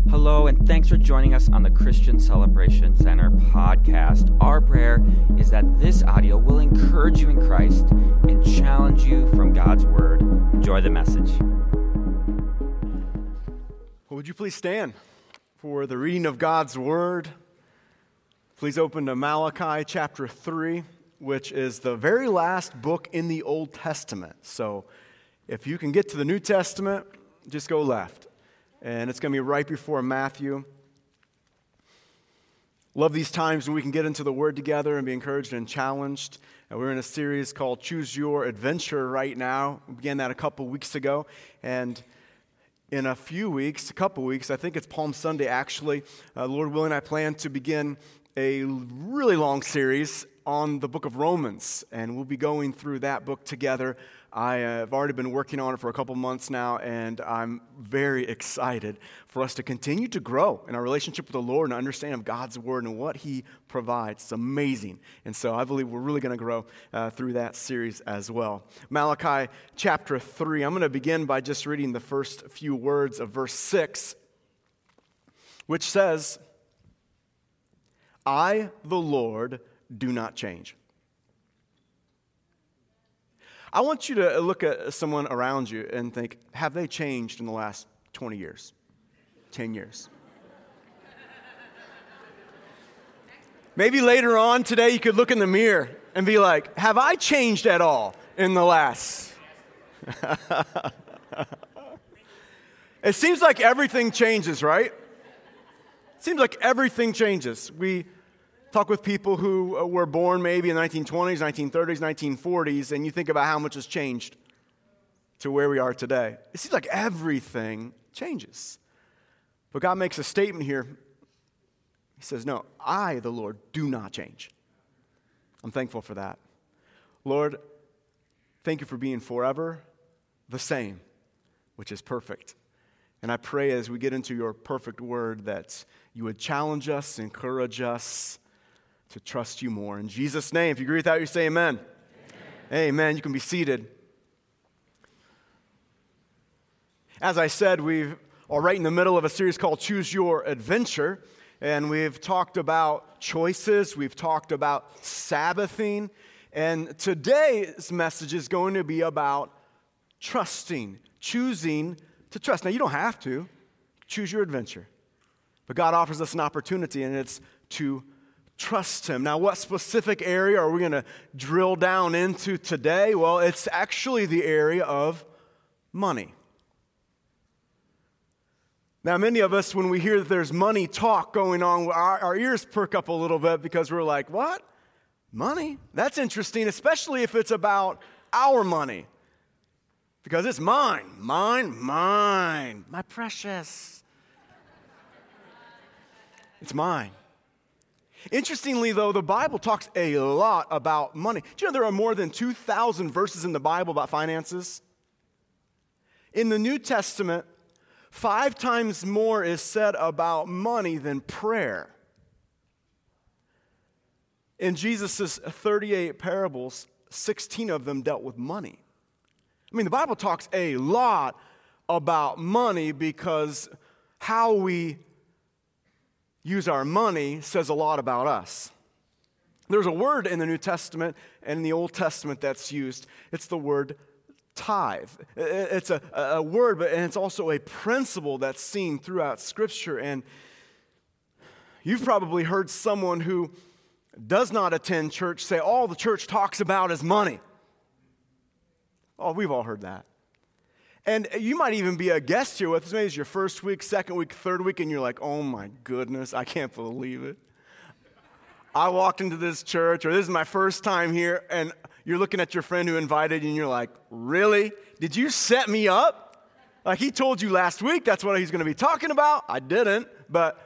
Hello, and thanks for joining us on the Christian Celebration Center podcast. Our prayer is that this audio will encourage you in Christ and challenge you from God's Word. Enjoy the message. Well, would you please stand for the reading of God's Word? Please open to Malachi chapter 3, which is the very last book in the Old Testament. So if you can get to the New Testament, just go left. And it's going to be right before Matthew. Love these times when we can get into the Word together and be encouraged and challenged. We're in a series called Choose Your Adventure right now. We began that a couple weeks ago. And in a couple weeks, I think it's Palm Sunday actually, Lord willing, I plan to begin a really long series on the book of Romans. And we'll be going through that book together. I have already been working on it for a couple months now, and I'm very excited for us to continue to grow in our relationship with the Lord and understanding of God's Word and what He provides. It's amazing. And so I believe we're really going to grow through that series as well. Malachi chapter 3, I'm going to begin by just reading the first few words of verse 6, which says, I, the Lord, do not change. I want you to look at someone around you and think, have they changed in the last 20 years, 10 years? Maybe later on today you could look in the mirror and be like, have I changed at all in the last? It seems like everything changes, right? It seems like everything changes. We talk with people who were born maybe in the 1920s, 1930s, 1940s, and you think about how much has changed to where we are today. It seems like everything changes. But God makes a statement here. He says, no, I, the Lord, do not change. I'm thankful for that. Lord, thank you for being forever the same, which is perfect. And I pray as we get into your perfect word that you would challenge us, encourage us, to trust you more. In Jesus' name, if you agree with that, you say amen. Amen. You can be seated. As I said, we are right in the middle of a series called Choose Your Adventure, and we've talked about choices, we've talked about Sabbathing, and today's message is going to be about trusting, choosing to trust. Now, you don't have to choose your adventure, but God offers us an opportunity, and it's to trust Him. Now, what specific area are we going to drill down into today? Well, it's actually the area of money. Now, many of us, when we hear that there's money talk going on, our ears perk up a little bit because we're like, what? Money? That's interesting, especially if it's about our money. Because it's mine, my precious. It's mine. Interestingly, though, the Bible talks a lot about money. Do you know there are more than 2,000 verses in the Bible about finances? In the New Testament, 5 times more is said about money than prayer. In Jesus' 38 parables, 16 of them dealt with money. I mean, the Bible talks a lot about money because how we use our money says a lot about us. There's a word in the New Testament and in the Old Testament that's used. It's the word tithe. It's a word, and it's also a principle that's seen throughout Scripture. And you've probably heard someone who does not attend church say, all the church talks about is money. Oh, we've all heard that. And you might even be a guest here with us. Maybe it's your first week, second week, third week, and you're like, oh my goodness, I can't believe it. I walked into this church, or this is my first time here, and you're looking at your friend who invited you, and you're like, really? Did you set me up? Like he told you last week that's what he's going to be talking about. I didn't, but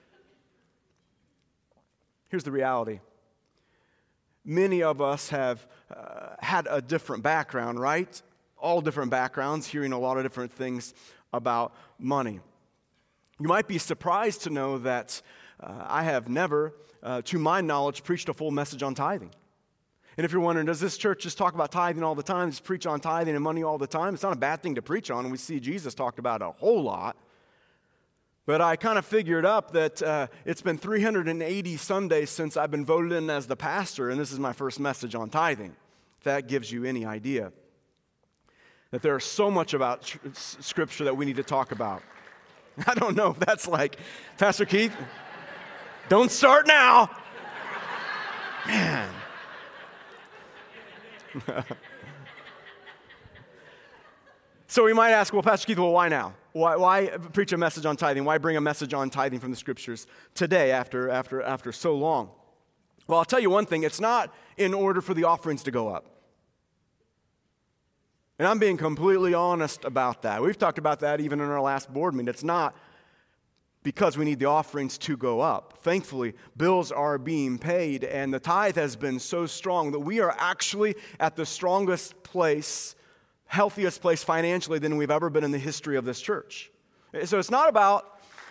here's the reality. Many of us have had a different background, right? All different backgrounds, hearing a lot of different things about money. You might be surprised to know that I have never, to my knowledge, preached a full message on tithing. And if you're wondering, does this church just talk about tithing all the time, just preach on tithing and money all the time? It's not a bad thing to preach on, and we see Jesus talked about it a whole lot. But I kind of figured up that it's been 380 Sundays since I've been voted in as the pastor, and this is my first message on tithing. If that gives you any idea. That there's so much about Scripture that we need to talk about. I don't know if that's like, Pastor Keith, don't start now. Man. So we might ask, well, Pastor Keith, why now? Why preach a message on tithing? Why bring a message on tithing from the Scriptures today after so long? Well, I'll tell you one thing. It's not in order for the offerings to go up. And I'm being completely honest about that. We've talked about that even in our last board meeting. It's not because we need the offerings to go up. Thankfully, bills are being paid, and the tithe has been so strong that we are actually at the strongest place, healthiest place financially than we've ever been in the history of this church. So it's not about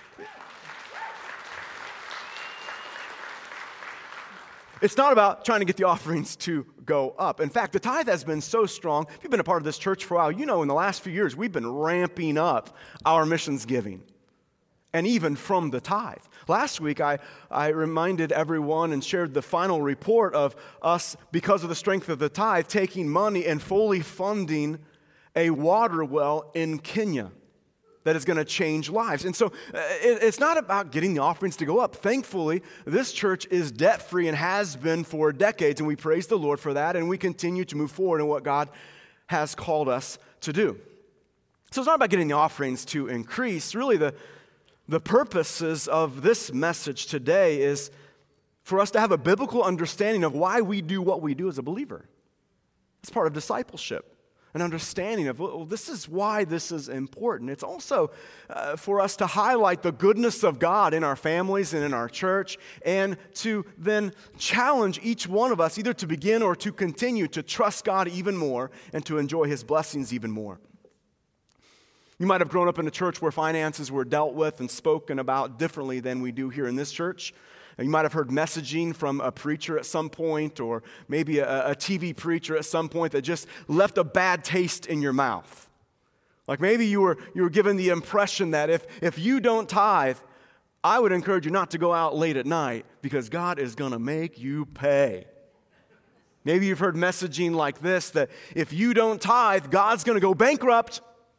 trying to get the offerings to go up. In fact, the tithe has been so strong. If you've been a part of this church for a while, you know in the last few years we've been ramping up our missions giving. And even from the tithe. Last week, I reminded everyone and shared the final report of us, because of the strength of the tithe, taking money and fully funding a water well in Kenya that is going to change lives. And so it's not about getting the offerings to go up. Thankfully, this church is debt-free and has been for decades, and we praise the Lord for that, and we continue to move forward in what God has called us to do. So it's not about getting the offerings to increase. Really, the purposes of this message today is for us to have a biblical understanding of why we do what we do as a believer. It's part of discipleship, an understanding of, well, this is why this is important. It's also for us to highlight the goodness of God in our families and in our church, and to then challenge each one of us either to begin or to continue to trust God even more and to enjoy His blessings even more. You might have grown up in a church where finances were dealt with and spoken about differently than we do here in this church. You might have heard messaging from a preacher at some point, or maybe a TV preacher at some point that just left a bad taste in your mouth. Like maybe you were given the impression that if you don't tithe, I would encourage you not to go out late at night because God is going to make you pay. Maybe you've heard messaging like this, that if you don't tithe, God's going to go bankrupt.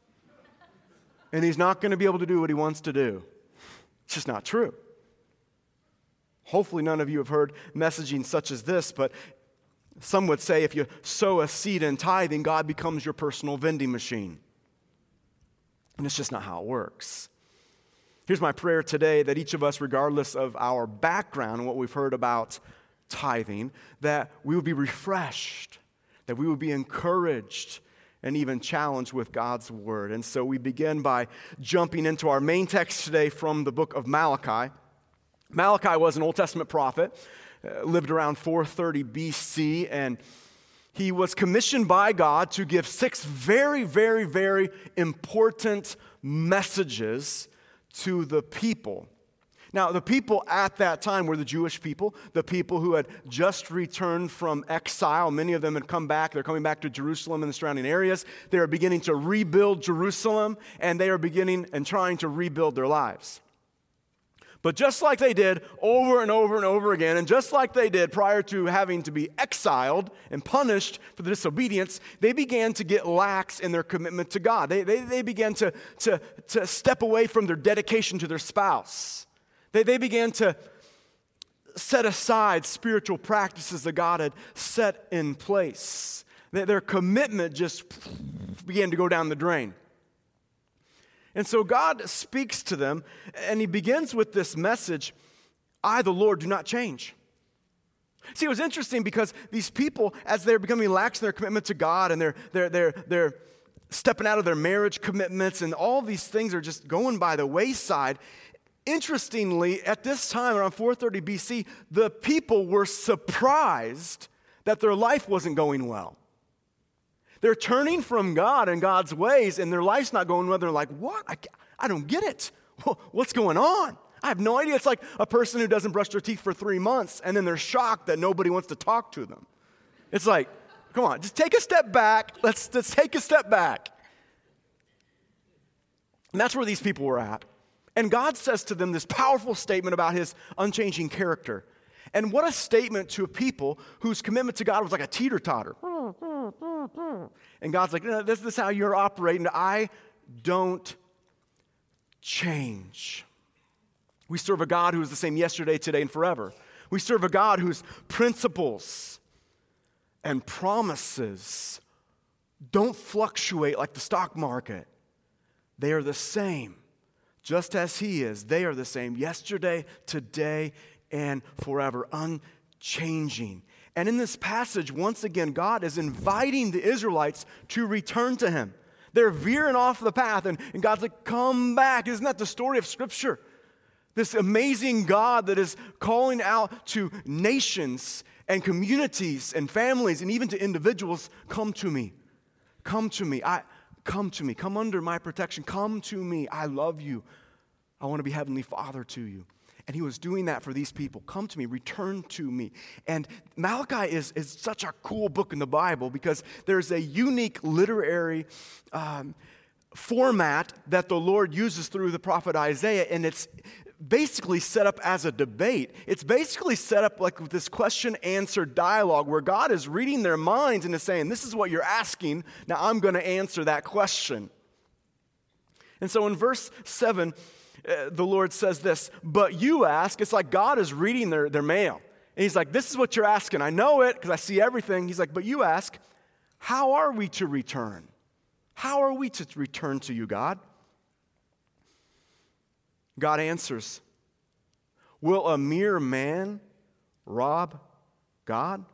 And He's not going to be able to do what He wants to do. It's just not true. Hopefully none of you have heard messaging such as this, but some would say if you sow a seed in tithing, God becomes your personal vending machine. And it's just not how it works. Here's my prayer today, that each of us, regardless of our background and what we've heard about tithing, that we would be refreshed, that we would be encouraged, and even challenged with God's word. And so we begin by jumping into our main text today from the book of Malachi. Malachi was an Old Testament prophet, lived around 430 BC, and he was commissioned by God to give 6 very, very, very important messages to the people. Now, the people at that time were the Jewish people, the people who had just returned from exile. Many of them had come back. They're coming back to Jerusalem and the surrounding areas. They are beginning to rebuild Jerusalem, and they are beginning and trying to rebuild their lives. But just like they did over and over and over again, and just like they did prior to having to be exiled and punished for the disobedience, they began to get lax in their commitment to God. They began to step away from their dedication to their spouse. They began to set aside spiritual practices that God had set in place. Their commitment just began to go down the drain. And so God speaks to them, and He begins with this message, I, the Lord, do not change. See, it was interesting because these people, as they're becoming lax in their commitment to God, and they're stepping out of their marriage commitments, and all these things are just going by the wayside. Interestingly, at this time, around 430 BC, the people were surprised that their life wasn't going well. They're turning from God and God's ways, and their life's not going well. They're like, what? I don't get it. What's going on? I have no idea. It's like a person who doesn't brush their teeth for 3 months, and then they're shocked that nobody wants to talk to them. It's like, come on, just take a step back. Let's take a step back. And that's where these people were at. And God says to them this powerful statement about his unchanging character. And what a statement to a people whose commitment to God was like a teeter-totter. And God's like, no, this is how you're operating. I don't change. We serve a God who is the same yesterday, today, and forever. We serve a God whose principles and promises don't fluctuate like the stock market. They are the same. Just as he is, they are the same yesterday, today, and forever, unchanging. And in this passage, once again, God is inviting the Israelites to return to him. They're veering off the path, and God's like, come back. Isn't that the story of Scripture? This amazing God that is calling out to nations and communities and families and even to individuals, come to me. Come to me. Come to me. Come under my protection. Come to me. I love you. I want to be Heavenly Father to you. And he was doing that for these people. Come to me. Return to me. And Malachi is such a cool book in the Bible because there's a unique literary format that the Lord uses through the prophet Isaiah, and it's basically set up as a debate. It's basically set up like this question-answer dialogue where God is reading their minds and is saying, this is what you're asking, now I'm going to answer that question. And so in verse 7, the Lord says this, but you ask, it's like God is reading their mail. And he's like, this is what you're asking. I know it because I see everything. He's like, but you ask, how are we to return? How are we to return to you, God? God answers, will a mere man rob God?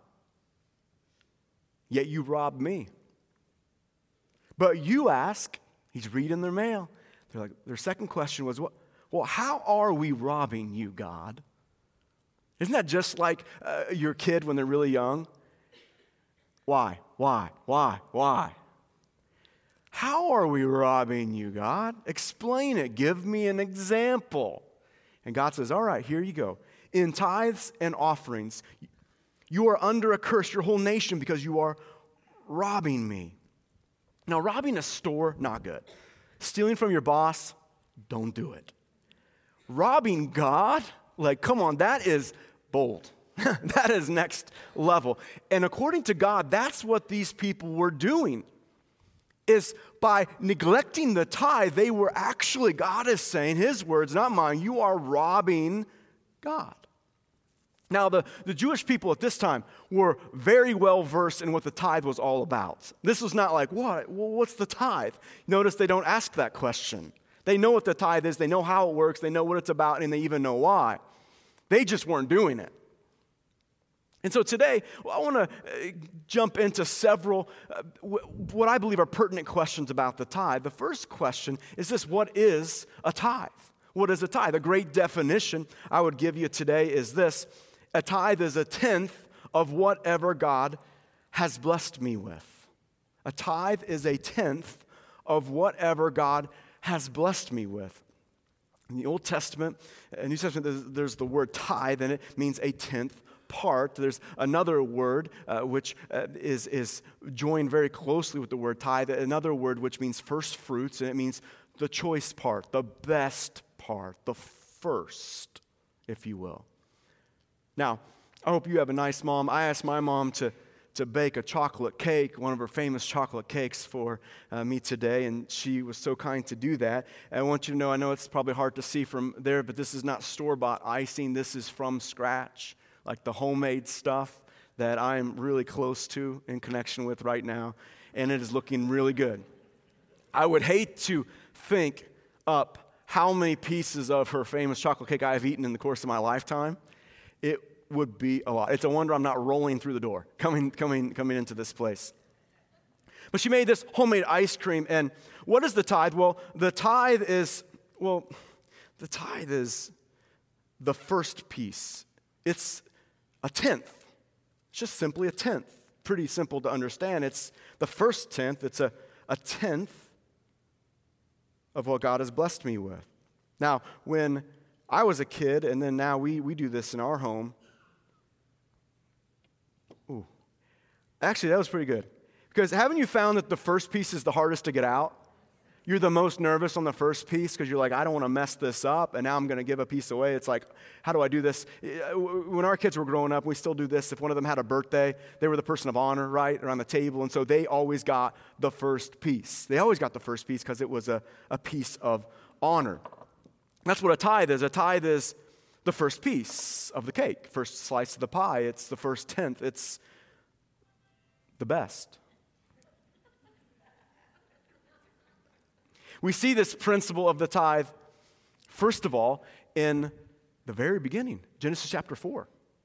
Yet you rob me. But you ask, he's reading their mail. They're like, their second question was, well, how are we robbing you, God? Isn't that just like your kid when they're really young? Why? How are we robbing you, God? Explain it. Give me an example. And God says, all right, here you go. In tithes and offerings, you are under a curse, your whole nation, because you are robbing me. Now, robbing a store, not good. Stealing from your boss, don't do it. Robbing God, like, come on, that is bold. That is next level. And according to God, that's what these people were doing. Is by neglecting the tithe, they were actually, God is saying, his words, not mine, you are robbing God. Now, the Jewish people at this time were very well versed in what the tithe was all about. This was not like, what? Well, what's the tithe? Notice they don't ask that question. They know what the tithe is, they know how it works, they know what it's about, and they even know why. They just weren't doing it. And so today, I want to jump into several, what I believe are pertinent questions about the tithe. The first question is this: what is a tithe? What is a tithe? A great definition I would give you today is this: a tithe is a tenth of whatever God has blessed me with. A tithe is a tenth of whatever God has blessed me with. In the Old Testament, New Testament, there's the word tithe, and it means a tenth part. There's another word which is joined very closely with the word tithe, another word which means first fruits, and it means the choice part, the best part, the first, if you will. Now, I hope you have a nice mom. I asked my mom to bake a chocolate cake, one of her famous chocolate cakes for me today, and she was so kind to do that. And I want you to know, I know it's probably hard to see from there, but this is not store-bought icing. This is from scratch, like the homemade stuff that I'm really close to in connection with right now, and it is looking really good. I would hate to think up how many pieces of her famous chocolate cake I have eaten in the course of my lifetime. It would be a lot. It's a wonder I'm not rolling through the door, coming into this place. But she made this homemade ice cream, and what is the tithe? Well, the tithe is the first piece. It's a tenth. It's just simply a tenth. Pretty simple to understand. It's the first tenth. It's a tenth of what God has blessed me with. Now, when I was a kid, and then now we do this in our home. Ooh. Actually, that was pretty good. Because haven't you found that the first piece is the hardest to get out? You're the most nervous on the first piece because you're like, I don't want to mess this up, and now I'm going to give a piece away. It's like, how do I do this? When our kids were growing up, we still do this. If one of them had a birthday, they were the person of honor, right, around the table, and so they always got the first piece. They always got the first piece because it was a piece of honor. That's what a tithe is. A tithe is the first piece of the cake, first slice of the pie. It's the first tenth. It's the best. We see this principle of the tithe, first of all, in the very beginning, Genesis chapter 4.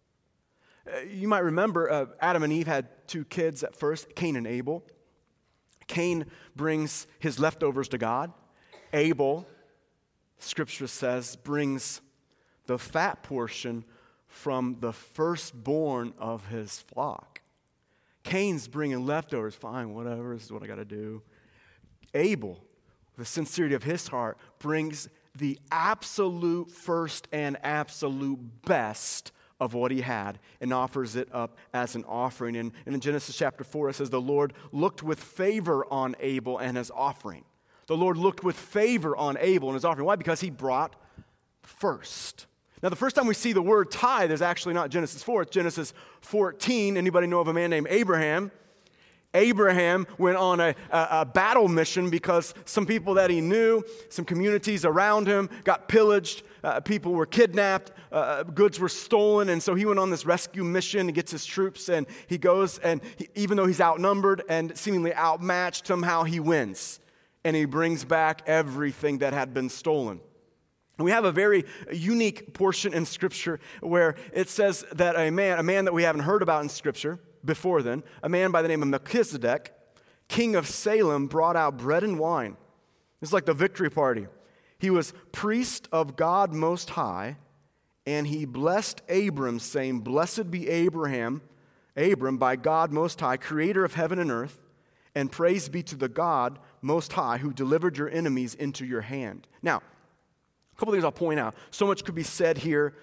You might remember Adam and Eve had two kids at first, Cain and Abel. Cain brings his leftovers to God. Abel, Scripture says, brings the fat portion from the firstborn of his flock. Cain's bringing leftovers. Fine, whatever, this is what I got to do. Abel, the sincerity of his heart, brings the absolute first and absolute best of what he had and offers it up as an offering. And in Genesis chapter 4, it says, the Lord looked with favor on Abel and his offering. The Lord looked with favor on Abel and his offering. Why? Because he brought first. Now, the first time we see the word tithe is actually not Genesis 4, it's Genesis 14. Anybody know of a man named Abraham? Abraham went on a battle mission because some people that he knew, some communities around him got pillaged, people were kidnapped, goods were stolen, and so he went on this rescue mission. He gets his troops, and he goes, and even though he's outnumbered and seemingly outmatched, somehow he wins, and he brings back everything that had been stolen. And we have a very unique portion in Scripture where it says that a man that we haven't heard about in Scripture before then, a man by the name of Melchizedek, king of Salem, brought out bread and wine. It's like the victory party. He was priest of God Most High, and he blessed Abram, saying, "Blessed be Abram by God Most High, creator of heaven and earth, and praise be to the God Most High who delivered your enemies into your hand." Now, a couple things I'll point out. So much could be said here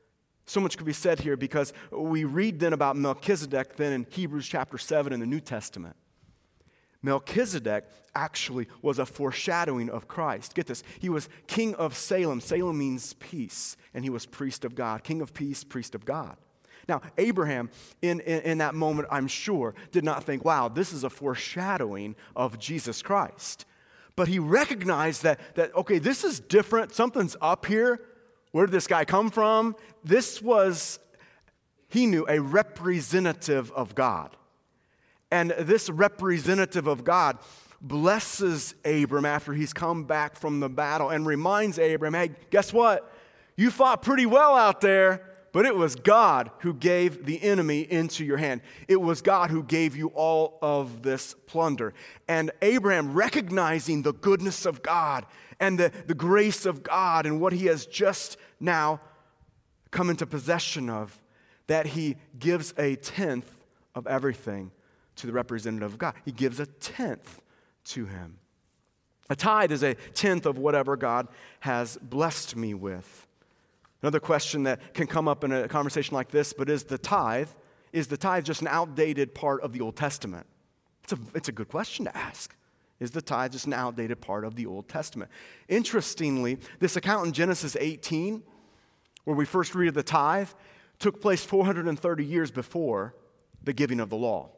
because we read then about Melchizedek then in Hebrews chapter 7 in the New Testament. Melchizedek actually was a foreshadowing of Christ. Get this. He was king of Salem. Salem means peace. And he was priest of God. King of peace, priest of God. Now, Abraham, in that moment, I'm sure, did not think, wow, this is a foreshadowing of Jesus Christ. But he recognized that okay, this is different. Something's up here. Where did this guy come from? This was, he knew, a representative of God. And this representative of God blesses Abram after he's come back from the battle and reminds Abram, hey, guess what? You fought pretty well out there, but it was God who gave the enemy into your hand. It was God who gave you all of this plunder. And Abraham, recognizing the goodness of God and the grace of God and what he has just now come into possession of, that he gives a tenth of everything to the representative of God. He gives a tenth to him. A tithe is a tenth of whatever God has blessed me with. Another question that can come up in a conversation like this, but is the tithe just an outdated part of the Old Testament? It's a good question to ask. Is the tithe just an outdated part of the Old Testament? Interestingly, this account in Genesis 18, where we first read of the tithe, took place 430 years before the giving of the law.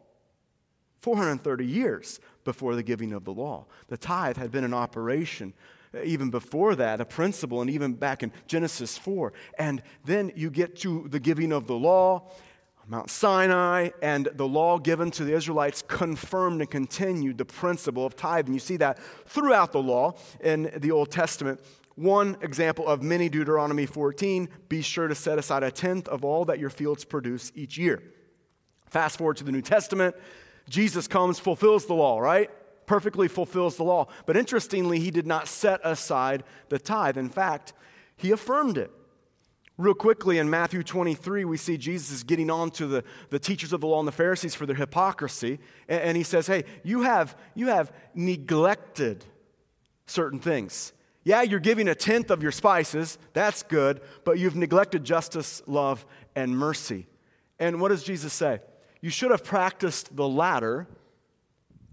430 years before the giving of the law. The tithe had been in operation even before that, a principle, and even back in Genesis 4. And then you get to the giving of the law, Mount Sinai, and the law given to the Israelites confirmed and continued the principle of tithing. You see that throughout the law in the Old Testament. One example of many, Deuteronomy 14, be sure to set aside a tenth of all that your fields produce each year. Fast forward to the New Testament, Jesus comes, fulfills the law, right? Perfectly fulfills the law. But interestingly, he did not set aside the tithe. In fact, he affirmed it. Real quickly, in Matthew 23, we see Jesus getting on to the teachers of the law and the Pharisees for their hypocrisy. And he says, hey, you have neglected certain things. Yeah, you're giving a tenth of your spices. That's good. But you've neglected justice, love, and mercy. And what does Jesus say? You should have practiced the latter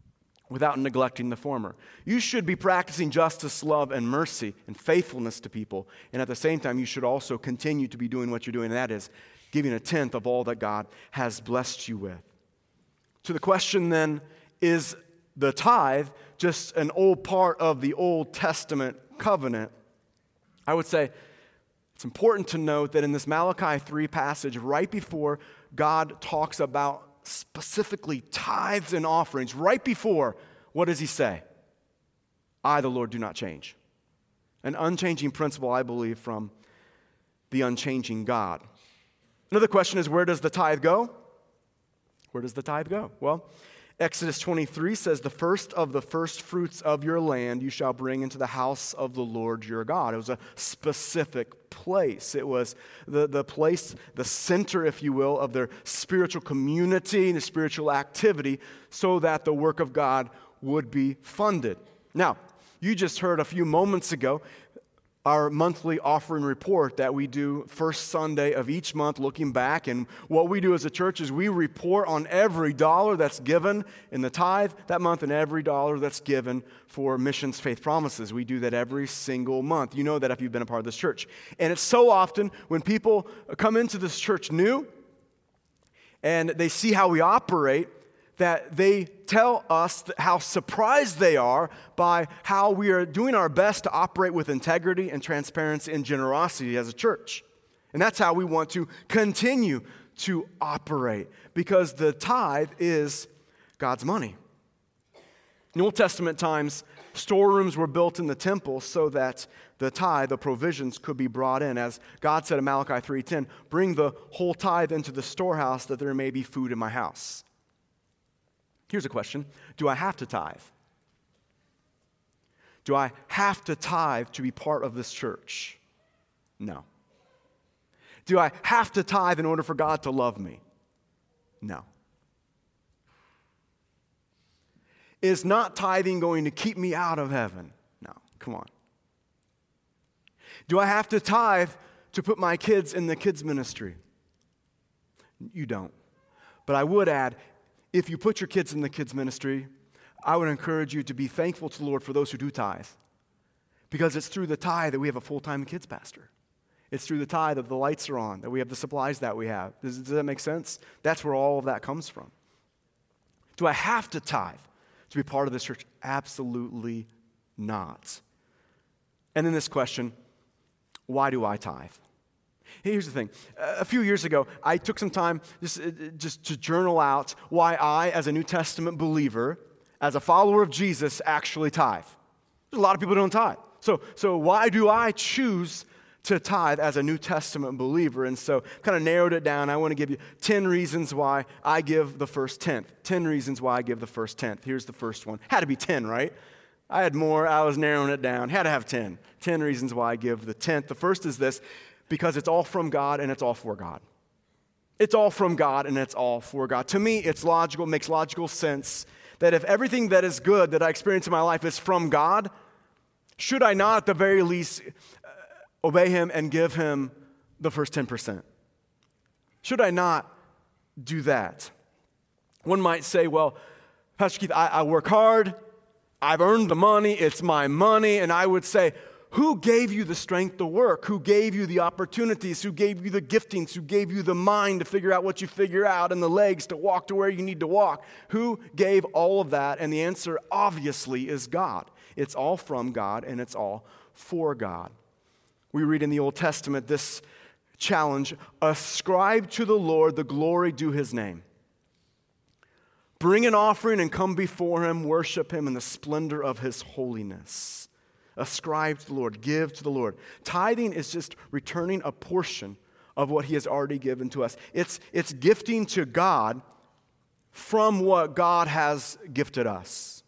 without neglecting the former. You should be practicing justice, love, and mercy and faithfulness to people. And at the same time, you should also continue to be doing what you're doing, and that is giving a tenth of all that God has blessed you with. So the question then, is the tithe just an old part of the Old Testament covenant? I would say it's important to note that in this Malachi 3 passage, right before God talks about specifically tithes and offerings, right before, what does he say? I, the Lord, do not change. An unchanging principle, I believe, from the unchanging God. Another question is, where does the tithe go? Where does the tithe go? Well, Exodus 23 says, the first of the first fruits of your land you shall bring into the house of the Lord your God. It was a specific place. It was the place, the center, if you will, of their spiritual community and spiritual activity so that the work of God would be funded. Now, you just heard a few moments ago our monthly offering report that we do first Sunday of each month, looking back. And what we do as a church is we report on every dollar that's given in the tithe that month and every dollar that's given for Missions Faith Promises. We do that every single month. You know that if you've been a part of this church. And it's so often when people come into this church new and they see how we operate, that they tell us how surprised they are by how we are doing our best to operate with integrity and transparency and generosity as a church. And that's how we want to continue to operate, because the tithe is God's money. In Old Testament times, storerooms were built in the temple so that the tithe, the provisions, could be brought in. As God said in Malachi 3:10, bring the whole tithe into the storehouse that there may be food in my house. Here's a question. Do I have to tithe? Do I have to tithe to be part of this church? No. Do I have to tithe in order for God to love me? No. Is not tithing going to keep me out of heaven? No. Come on. Do I have to tithe to put my kids in the kids ministry? You don't. But I would add, if you put your kids in the kids ministry, I would encourage you to be thankful to the Lord for those who do tithe. Because it's through the tithe that we have a full-time kids pastor. It's through the tithe that the lights are on, that we have the supplies that we have. Does that make sense? That's where all of that comes from. Do I have to tithe to be part of this church? Absolutely not. And then this question, why do I tithe? Here's the thing. A few years ago, I took some time just to journal out why I, as a New Testament believer, as a follower of Jesus, actually tithe. There's a lot of people who don't tithe. So why do I choose to tithe as a New Testament believer? And so kind of narrowed it down. I want to give you 10 reasons why I give the first tenth. 10 reasons why I give the first tenth. Here's the first one. Had to be 10, right? I had more. I was narrowing it down. Had to have 10. 10 reasons why I give the tenth. The first is this: because it's all from God and it's all for God. It's all from God and it's all for God. To me, it's logical, makes logical sense that if everything that is good that I experience in my life is from God, should I not at the very least obey Him and give Him the first 10%? Should I not do that? One might say, well, Pastor Keith, I work hard, I've earned the money, it's my money, and I would say, who gave you the strength to work? Who gave you the opportunities? Who gave you the giftings? Who gave you the mind to figure out what you figure out and the legs to walk to where you need to walk? Who gave all of that? And the answer obviously is God. It's all from God and it's all for God. We read in the Old Testament this challenge: ascribe to the Lord the glory due His name. Bring an offering and come before Him, worship Him in the splendor of His holiness. Ascribe to the Lord, give to the Lord. Tithing is just returning a portion of what He has already given to us. It's gifting to God from what God has gifted us.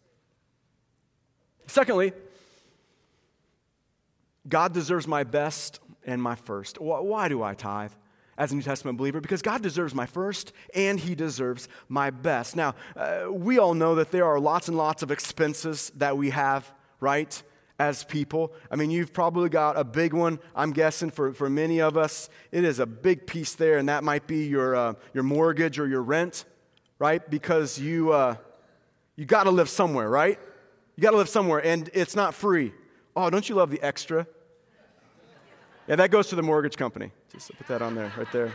Secondly, God deserves my best and my first. Why do I tithe as a New Testament believer? Because God deserves my first and He deserves my best. Now, we all know that there are lots and lots of expenses that we have, right? As people. I mean, you've probably got a big one, I'm guessing, for many of us. It is a big piece there, and that might be your mortgage or your rent, right? Because you You got to live somewhere, right? You got to live somewhere, and it's not free. Oh, don't you love the extra? Yeah, that goes to the mortgage company. Just put that on there, right there.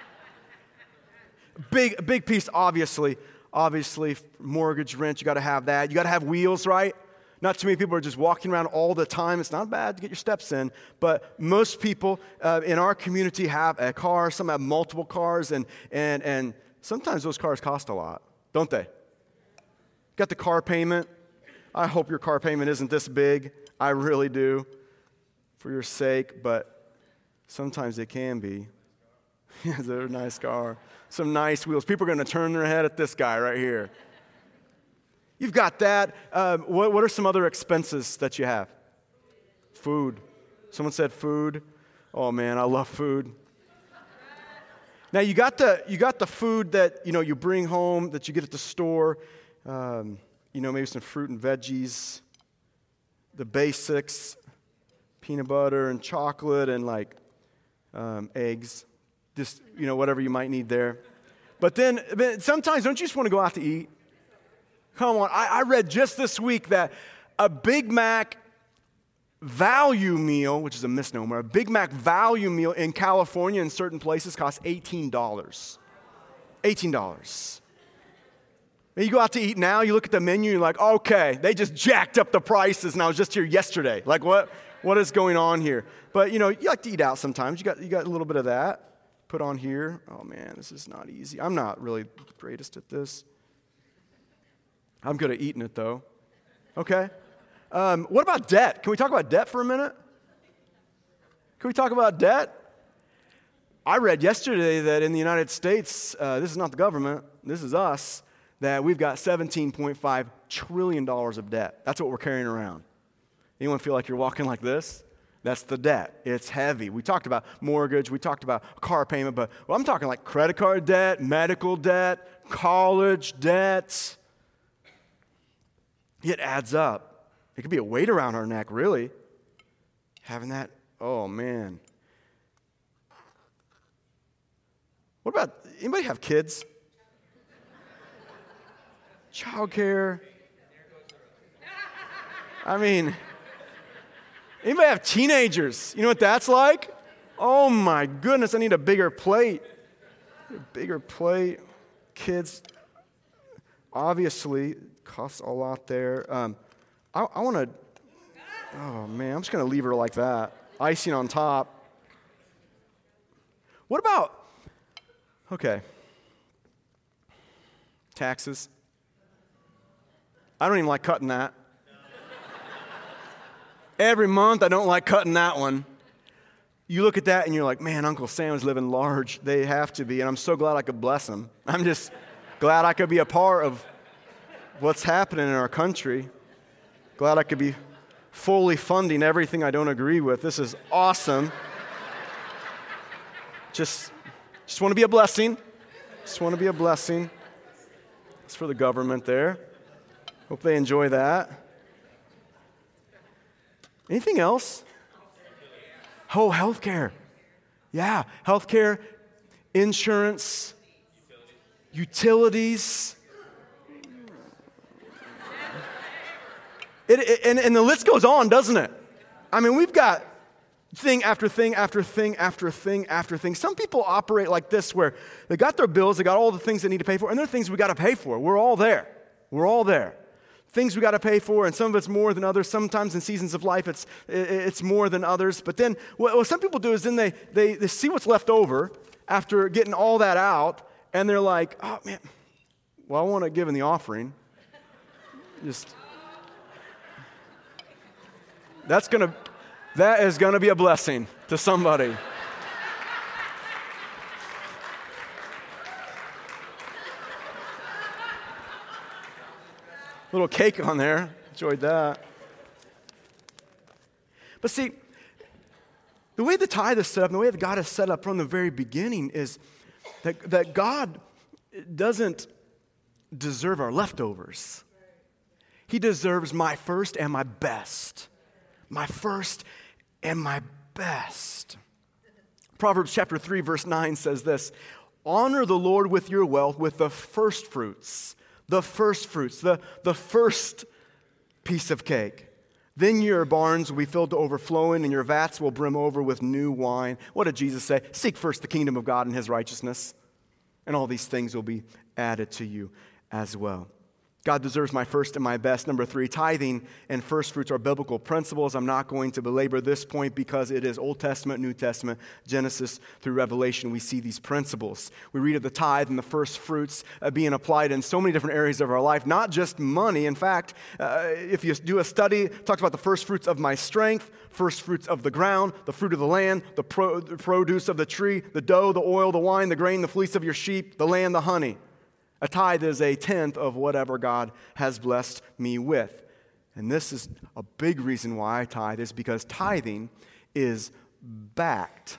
Big piece, obviously, mortgage, rent, you got to have that. You got to have wheels, right? Not too many people are just walking around all the time. It's not bad to get your steps in, but most people in our community have a car. Some have multiple cars, and sometimes those cars cost a lot, don't they? Got the car payment. I hope your car payment isn't this big. I really do, for your sake, but sometimes it can be. They're a nice car. Some nice wheels. People are going to turn their head at this guy right here. You've got that. What are some other expenses that you have? Food. Someone said food. Oh man, I love food. Now you got the food that you bring home that you get at the store. Maybe some fruit and veggies, the basics, peanut butter and chocolate and eggs, just whatever you might need there. But then sometimes don't you just want to go out to eat? Come on, I read just this week that a Big Mac value meal, which is a misnomer, a Big Mac value meal in California in certain places costs $18. $18. And you go out to eat now, you look at the menu, you're like, okay, they just jacked up the prices, and I was just here yesterday. Like, what is going on here? But, you like to eat out sometimes. You got a little bit of that put on here. Oh, man, this is not easy. I'm not really the greatest at this. I'm good at eating it, though. Okay. What about debt? Can we talk about debt for a minute? Can we talk about debt? I read yesterday that in the United States, this is not the government, this is us, that we've got $17.5 trillion of debt. That's what we're carrying around. Anyone feel like you're walking like this? That's the debt. It's heavy. We talked about mortgage. We talked about car payment. But I'm talking like credit card debt, medical debt, college debt. It adds up. It could be a weight around our neck, really. Having that, oh, man. What about, anybody have kids? Childcare. I mean, anybody have teenagers? You know what that's like? Oh my goodness, I need a bigger plate. A bigger plate. Kids, obviously, costs a lot there. I want to, oh man, I'm just going to leave her like that. Icing on top. What about, okay, taxes. I don't even like cutting that. Every month, I don't like cutting that one. You look at that and you're like, man, Uncle Sam is living large. They have to be, and I'm so glad I could bless them. I'm just glad I could be a part of what's happening in our country. Glad I could be fully funding everything I don't agree with. This is awesome. Just want to be a blessing. Just want to be a blessing. It's for the government there. Hope they enjoy that. Anything else? Oh, healthcare. Yeah, healthcare, insurance, utilities. And the list goes on, doesn't it? I mean, we've got thing after thing after thing after thing after thing. Some people operate like this where they got their bills, they got all the things they need to pay for, and there are things we got to pay for. We're all there. We're all there. Things we got to pay for, and some of it's more than others. Sometimes in seasons of life, it's more than others. But then what some people do is then they see what's left over after getting all that out, and they're like, oh, man, well, I want to give in the offering. That is going to be a blessing to somebody. Little cake on there. Enjoyed that. But see, the way the tithe is set up, and the way that God is set up from the very beginning is that God doesn't deserve our leftovers. He deserves my first and my best. My first and my best. Proverbs chapter 3, verse 9 says this, honor the Lord with your wealth, with the first fruits, the first fruits, the first piece of cake. Then your barns will be filled to overflowing, and your vats will brim over with new wine. What did Jesus say? Seek first the kingdom of God and his righteousness, and all these things will be added to you as well. God deserves my first and my best. Number 3, tithing and first fruits are biblical principles. I'm not going to belabor this point because it is Old Testament, New Testament, Genesis through Revelation. We see these principles. We read of the tithe and the first fruits being applied in so many different areas of our life, not just money. In fact, if you do a study, it talks about the first fruits of my strength, first fruits of the ground, the fruit of the land, the produce of the tree, the dough, the oil, the wine, the grain, the fleece of your sheep, the land, the honey. A tithe is a tenth of whatever God has blessed me with. And this is a big reason why I tithe, is because tithing is backed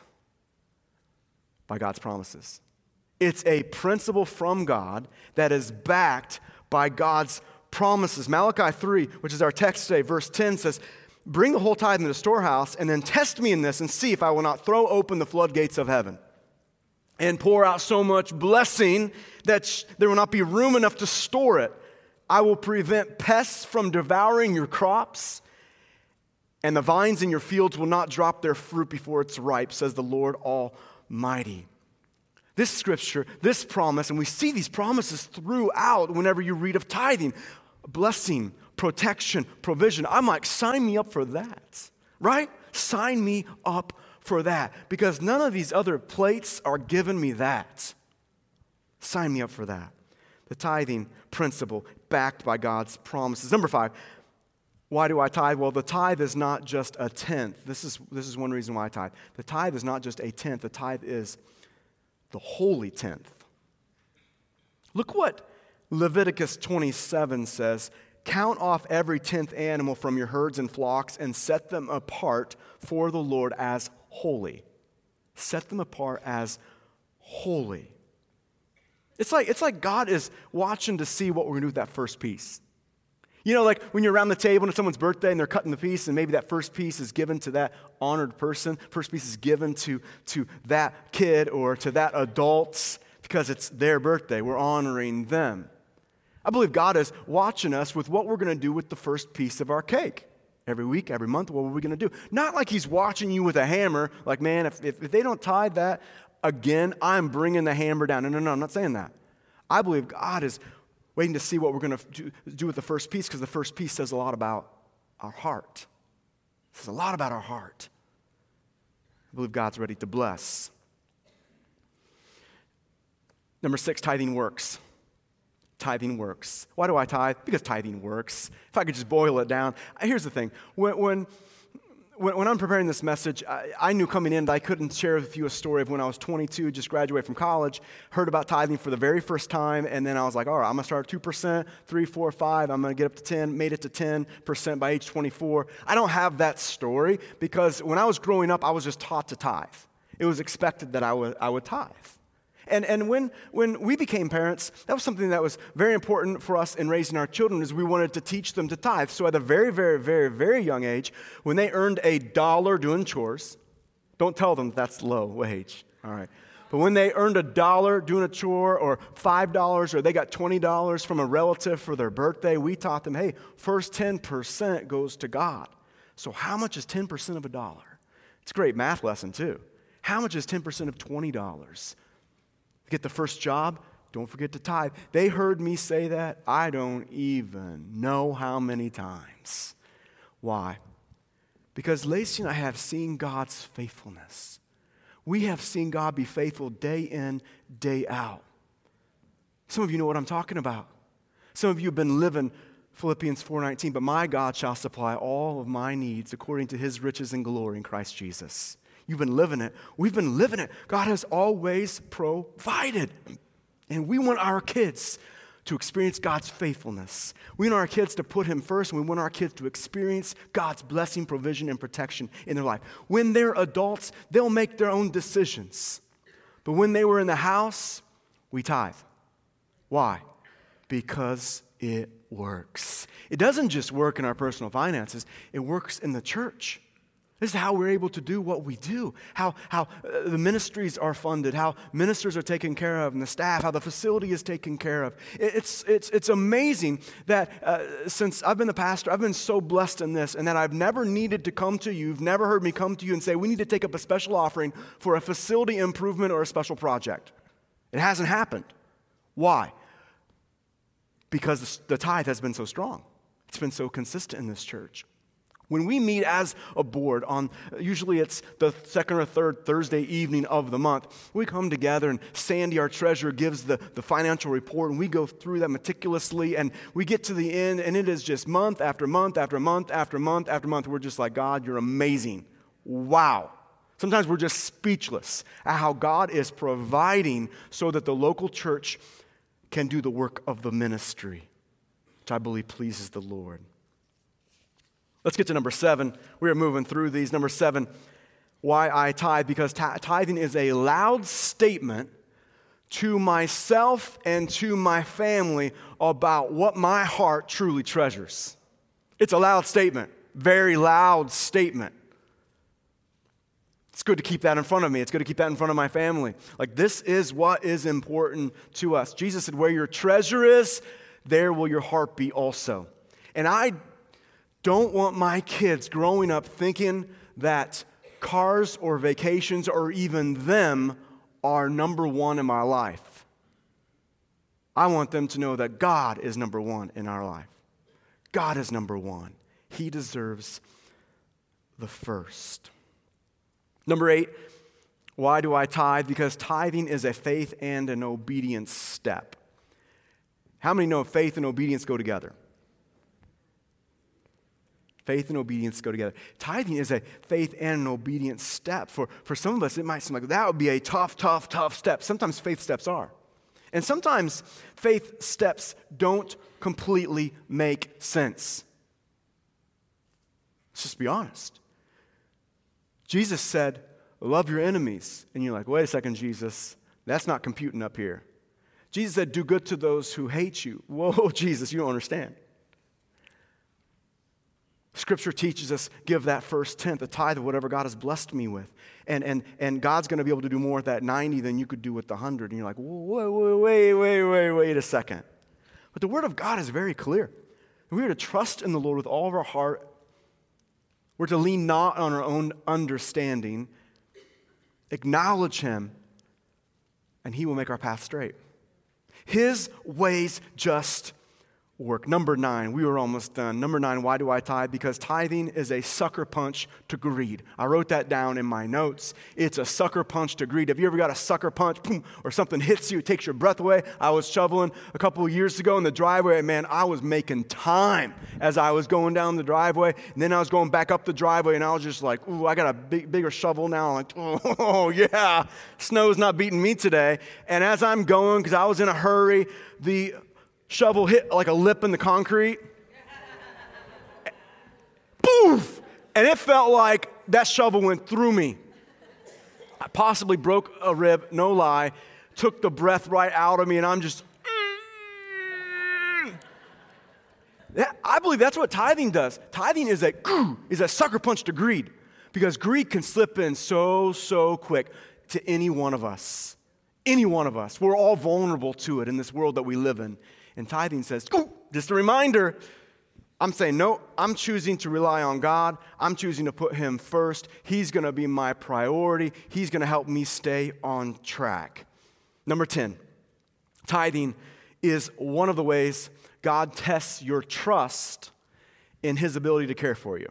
by God's promises. It's a principle from God that is backed by God's promises. Malachi 3, which is our text today, verse 10 says, "Bring the whole tithe into the storehouse, and then test me in this and see if I will not throw open the floodgates of heaven and pour out so much blessing that there will not be room enough to store it. I will prevent pests from devouring your crops, and the vines in your fields will not drop their fruit before it's ripe, says the Lord Almighty." This scripture, this promise, and we see these promises throughout whenever you read of tithing. Blessing, protection, provision. I'm like, sign me up for that, right? Sign me up for that, because none of these other plates are giving me that. Sign me up for that. The tithing principle backed by God's promises. Number 5, why do I tithe? Well, the tithe is not just a tenth. This is one reason why I tithe. The tithe is not just a tenth. The tithe is the holy tenth. Look what Leviticus 27 says. "Count off every 10th animal from your herds and flocks and set them apart for the Lord as holy." Set them apart as holy. It's like God is watching to see what we're going to do with that first piece. You know, like when you're around the table and it's someone's birthday and they're cutting the piece, and maybe that first piece is given to that honored person. First piece is given to that kid or to that adult because it's their birthday. We're honoring them. I believe God is watching us with what we're going to do with the first piece of our cake. Every week, every month, what are we going to do? Not like he's watching you with a hammer, like, man, if they don't tithe that, again, I'm bringing the hammer down. No, I'm not saying that. I believe God is waiting to see what we're going to do with the first piece, because the first piece says a lot about our heart. It says a lot about our heart. I believe God's ready to bless. Number 6, tithing works. Tithing works. Why do I tithe? Because tithing works. If I could just boil it down. Here's the thing. When I'm preparing this message, I knew coming in that I couldn't share with you a story of when I was 22, just graduated from college, heard about tithing for the very first time, and then I was like, all right, I'm going to start at 2%, 3, 4, 5, I'm going to get up to 10, made it to 10% by age 24. I don't have that story because when I was growing up, I was just taught to tithe. It was expected that I would tithe. And when we became parents, that was something that was very important for us in raising our children, is we wanted to teach them to tithe. So at a very, very, very, very young age, when they earned $1 doing chores, don't tell them that's low wage, all right. But when they earned $1 doing a chore, or $5, or they got $20 from a relative for their birthday, we taught them, hey, first 10% goes to God. So how much is 10% of $1? It's a great math lesson too. How much is 10% of $20? Get the first job, don't forget to tithe. They heard me say that, I don't even know how many times. Why? Because Lacey and I have seen God's faithfulness. We have seen God be faithful day in, day out. Some of you know what I'm talking about. Some of you have been living Philippians 4:19, but my God shall supply all of my needs according to his riches and glory in Christ Jesus. You've been living it. We've been living it. God has always provided. And we want our kids to experience God's faithfulness. We want our kids to put him first, and we want our kids to experience God's blessing, provision, and protection in their life. When they're adults, they'll make their own decisions. But when they were in the house, we tithe. Why? Because it works. It doesn't just work in our personal finances. It works in the church. This is how we're able to do what we do, how the ministries are funded, how ministers are taken care of, and the staff, how the facility is taken care of. It's amazing that since I've been the pastor, I've been so blessed in this, and that I've never needed to come to you. You've never heard me come to you and say, we need to take up a special offering for a facility improvement or a special project. It hasn't happened. Why? Because the tithe has been so strong. It's been so consistent in this church. When we meet as a board on, usually it's the second or third Thursday evening of the month, we come together and Sandy, our treasurer, gives the financial report, and we go through that meticulously, and we get to the end, and it is just month after month after month after month after month. We're just like, God, you're amazing. Wow. Sometimes we're just speechless at how God is providing so that the local church can do the work of the ministry, which I believe pleases the Lord. Let's get to number 7. We are moving through these. Number 7, why I tithe. Because tithing is a loud statement to myself and to my family about what my heart truly treasures. It's a loud statement, very loud statement. It's good to keep that in front of me. It's good to keep that in front of my family. Like, this is what is important to us. Jesus said, where your treasure is, there will your heart be also. And I don't want my kids growing up thinking that cars or vacations or even them are number one in my life. I want them to know that God is number one in our life. God is number one. He deserves the first. Number 8, why do I tithe? Because tithing is a faith and an obedience step. How many know faith and obedience go together? Faith and obedience go together. Tithing is a faith and an obedience step. For some of us, it might seem like that would be a tough step. Sometimes faith steps are. And sometimes faith steps don't completely make sense. Let's just be honest. Jesus said, love your enemies. And you're like, wait a second, Jesus. That's not computing up here. Jesus said, do good to those who hate you. Whoa, Jesus, you don't understand. Scripture teaches us, give that first tenth, a tithe of whatever God has blessed me with. And God's going to be able to do more with that 90 than you could do with the 100. And you're like, wait a second. But the Word of God is very clear. We are to trust in the Lord with all of our heart. We're to lean not on our own understanding, acknowledge Him, and He will make our path straight. His ways just work. Number 9, we were almost done. Number 9, why do I tithe? Because tithing is a sucker punch to greed. I wrote that down in my notes. It's a sucker punch to greed. Have you ever got a sucker punch, boom, or something hits you, it takes your breath away? I was shoveling a couple of years ago in the driveway, and man, I was making time as I was going down the driveway, and then I was going back up the driveway, and I was just like, ooh, I got a bigger shovel now. I'm like, oh yeah, snow's not beating me today. And as I'm going, because I was in a hurry, the shovel hit like a lip in the concrete. Poof! And it felt like that shovel went through me. I possibly broke a rib, no lie, took the breath right out of me, and I'm just... I believe that's what tithing does. Tithing is a sucker punch to greed, because greed can slip in so quick to any one of us. Any one of us. We're all vulnerable to it in this world that we live in. And tithing says, just a reminder, I'm saying, no, I'm choosing to rely on God. I'm choosing to put Him first. He's going to be my priority. He's going to help me stay on track. Number 10, tithing is one of the ways God tests your trust in His ability to care for you.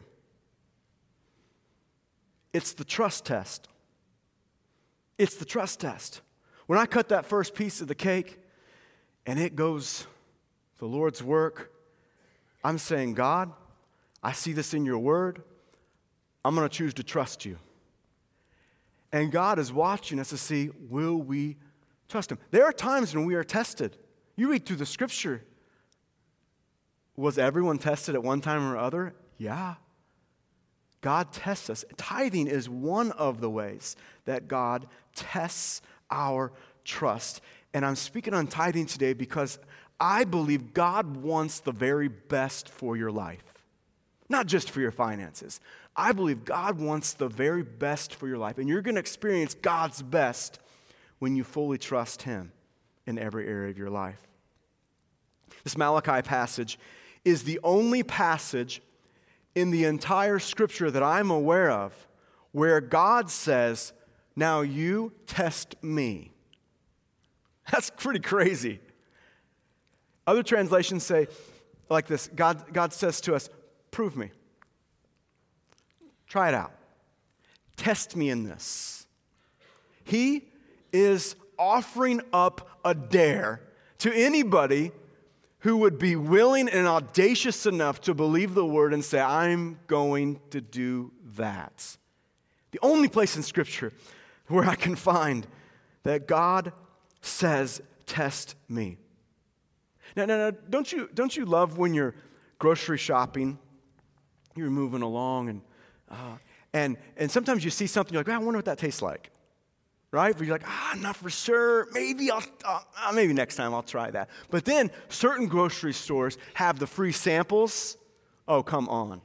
It's the trust test. It's the trust test. When I cut that first piece of the cake, and it goes the Lord's work, I'm saying, God, I see this in your word. I'm going to choose to trust you. And God is watching us to see, will we trust Him? There are times when we are tested. You read through the Scripture. Was everyone tested at one time or other? Yeah. God tests us. Tithing is one of the ways that God tests our trust. And I'm speaking on tithing today because I believe God wants the very best for your life, not just for your finances. I believe God wants the very best for your life, and you're going to experience God's best when you fully trust Him in every area of your life. This Malachi passage is the only passage in the entire Scripture that I'm aware of where God says, "Now you test me." That's pretty crazy. Other translations say like this, God says to us, "Prove me. Try it out. Test me in this." He is offering up a dare to anybody who would be willing and audacious enough to believe the word and say, "I'm going to do that." The only place in Scripture where I can find that God says, "Test me." Now, don't you love when you're grocery shopping, you're moving along, and sometimes you see something, you're like, "I wonder what that tastes like," right? But you're like, "I'm not for sure. Maybe maybe next time I'll try that." But then certain grocery stores have the free samples. Oh, come on.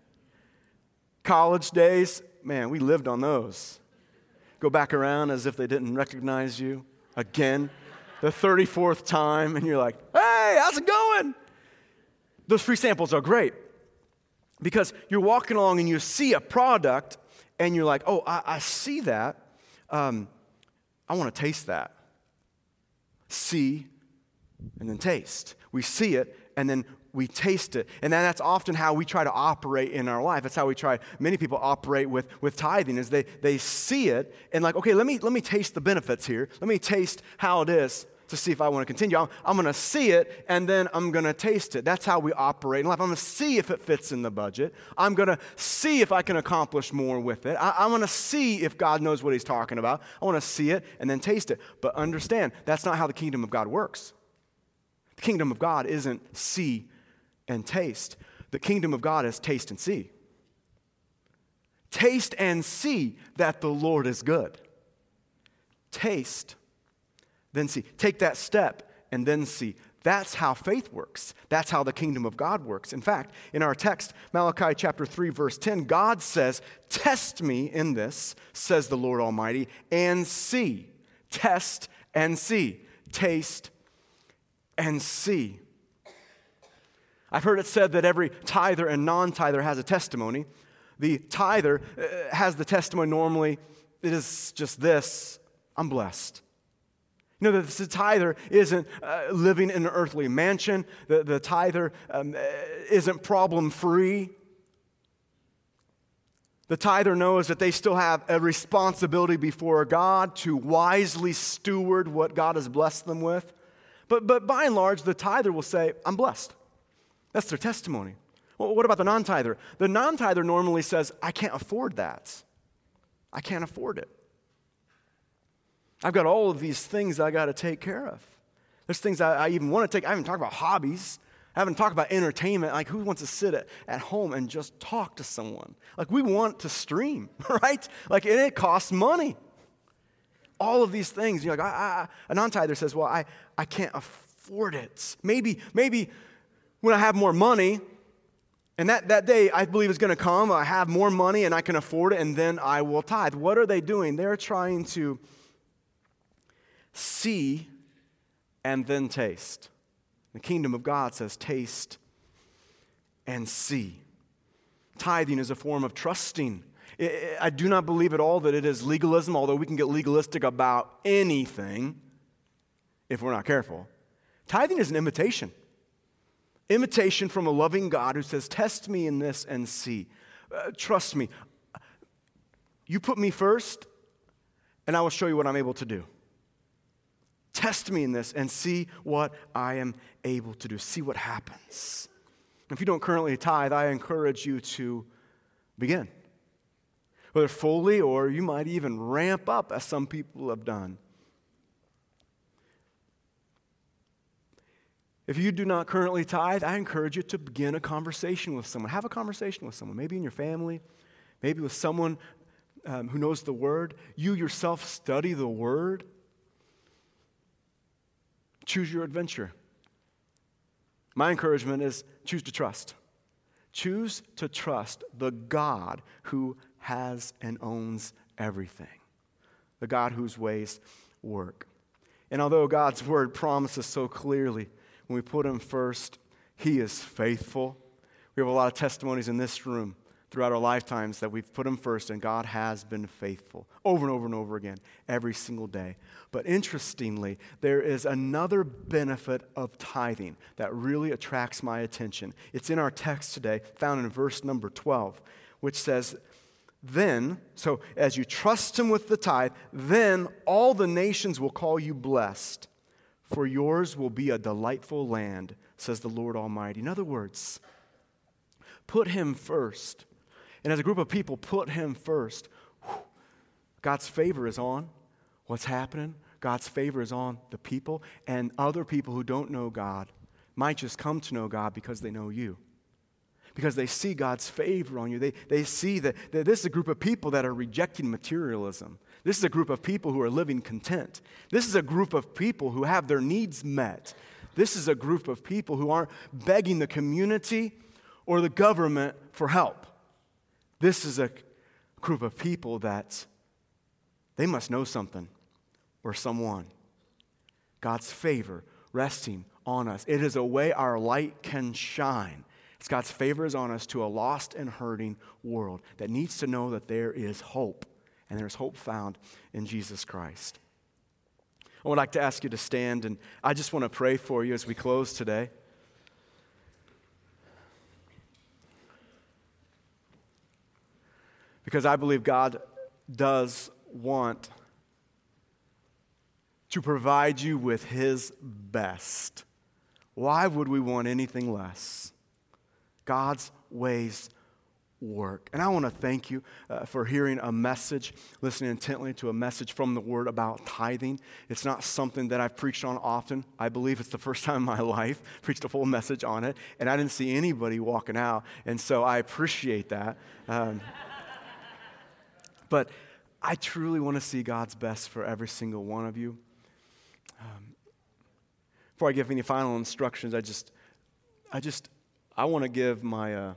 College days, man, we lived on those. Go back around as if they didn't recognize you again, the 34th time, and you're like, "Hey, how's it going?" Those free samples are great because you're walking along and you see a product and you're like, "Oh, I see that. I want to taste that." See and then taste. We see it and then we taste it. And then that's often how we try to operate in our life. That's how many people operate with tithing, is they see it and like, "Okay, let me taste the benefits here. Let me taste how it is to see if I want to continue. I'm going to see it and then I'm going to taste it." That's how we operate in life. I'm going to see if it fits in the budget. I'm going to see if I can accomplish more with it. I'm going to see if God knows what He's talking about. I want to see it and then taste it. But understand, that's not how the kingdom of God works. The kingdom of God isn't see and taste. The kingdom of God is taste and see. Taste and see that the Lord is good. Taste, then see. Take that step and then see. That's how faith works. That's how the kingdom of God works. In fact, in our text, Malachi chapter 3, verse 10, God says, "Test me in this, says the Lord Almighty, and see." Test and see. Taste and see. I've heard it said that every tither and non-tither has a testimony. The tither has the testimony normally, it is just this: "I'm blessed." You know, the tither isn't living in an earthly mansion. The tither isn't problem-free. The tither knows that they still have a responsibility before God to wisely steward what God has blessed them with. But by and large, the tither will say, "I'm blessed." That's their testimony. Well, what about the non-tither? The non-tither normally says, "I can't afford that. I can't afford it. I've got all of these things I got to take care of. There's things I even want to take. I haven't talked about hobbies. I haven't talked about entertainment. Like, who wants to sit at home and just talk to someone? Like, we want to stream, right? Like, and it costs money. All of these things. You're like, a non-tither says, "Well, I can't afford it. Maybe when I have more money, and that day I believe is going to come, I have more money and I can afford it, and then I will tithe." What are they doing? They're trying to see and then taste. The kingdom of God says taste and see. Tithing is a form of trusting. I do not believe at all that it is legalism, although we can get legalistic about anything if we're not careful. Tithing is an invitation. Invitation from a loving God who says, "Test me in this and see. Trust me. You put me first, and I will show you what I'm able to do. Test me in this and see what I am able to do. See what happens." If you don't currently tithe, I encourage you to begin. Whether fully or you might even ramp up, as some people have done. If you do not currently tithe, I encourage you to begin a conversation with someone. Have a conversation with someone, maybe in your family, maybe with someone who knows the Word. You yourself study the Word. Choose your adventure. My encouragement is choose to trust. Choose to trust the God who has and owns everything, the God whose ways work. And although God's word promises so clearly, when we put him first, he is faithful. We have a lot of testimonies in this room throughout our lifetimes that we've put him first, and God has been faithful over and over and over again, every single day. But interestingly, there is another benefit of tithing that really attracts my attention. It's in our text today, found in verse number 12, which says, then, so as you trust him with the tithe, then all the nations will call you blessed, for yours will be a delightful land, says the Lord Almighty. In other words, put him first. And as a group of people, put him first. God's favor is on what's happening. God's favor is on the people, and other people who don't know God might just come to know God because they know you. Because they see God's favor on you. They see that this is a group of people that are rejecting materialism. This is a group of people who are living content. This is a group of people who have their needs met. This is a group of people who aren't begging the community or the government for help. This is a group of people that they must know something or someone. God's favor resting on us. It is a way our light can shine. It's God's favor is on us to a lost and hurting world that needs to know that there is hope, and there's hope found in Jesus Christ. I would like to ask you to stand, and I just want to pray for you as we close today. Because I believe God does want to provide you with his best. Why would we want anything less? God's ways work. And I want to thank you for hearing a message, listening intently to a message from the Word about tithing. It's not something that I've preached on often. I believe it's the first time in my life I preached a full message on it, and I didn't see anybody walking out, and so I appreciate that. But I truly want to see God's best for every single one of you. Before I give any final instructions, I want to give my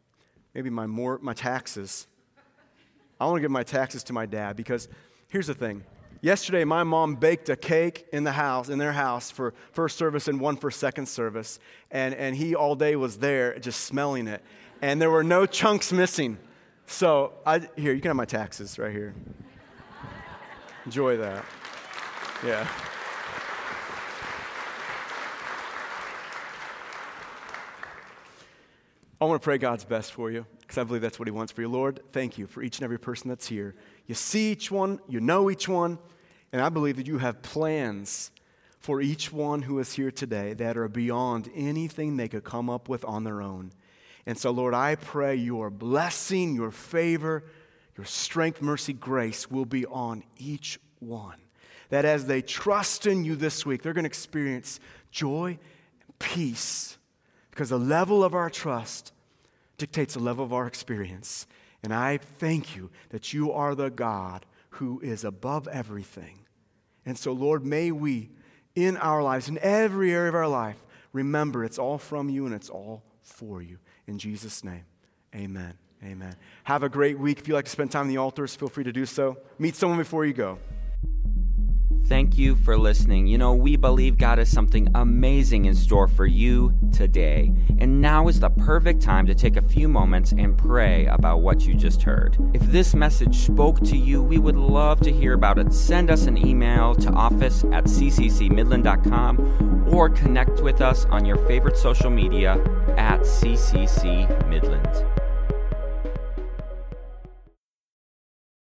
taxes. I want to give my taxes to my dad, because here's the thing. Yesterday, my mom baked a cake in their house for first service and one for second service, and he all day was there just smelling it, and there were no chunks missing. So here, you can have my taxes right here. Enjoy that. Yeah. I want to pray God's best for you, because I believe that's what he wants for you. Lord, thank you for each and every person that's here. You see each one, you know each one, and I believe that you have plans for each one who is here today that are beyond anything they could come up with on their own. And so, Lord, I pray your blessing, your favor, your strength, mercy, grace will be on each one. That as they trust in you this week, they're going to experience joy and peace, because the level of our trust dictates the level of our experience. And I thank you that you are the God who is above everything. And so, Lord, may we, in our lives, in every area of our life, remember it's all from you and it's all for you. In Jesus' name, amen. Amen. Have a great week. If you'd like to spend time in the altars, feel free to do so. Meet someone before you go. Thank you for listening. You know, we believe God has something amazing in store for you today. And now is the perfect time to take a few moments and pray about what you just heard. If this message spoke to you, we would love to hear about it. Send us an email to office@cccmidland.com or connect with us on your favorite social media @CCC Midland.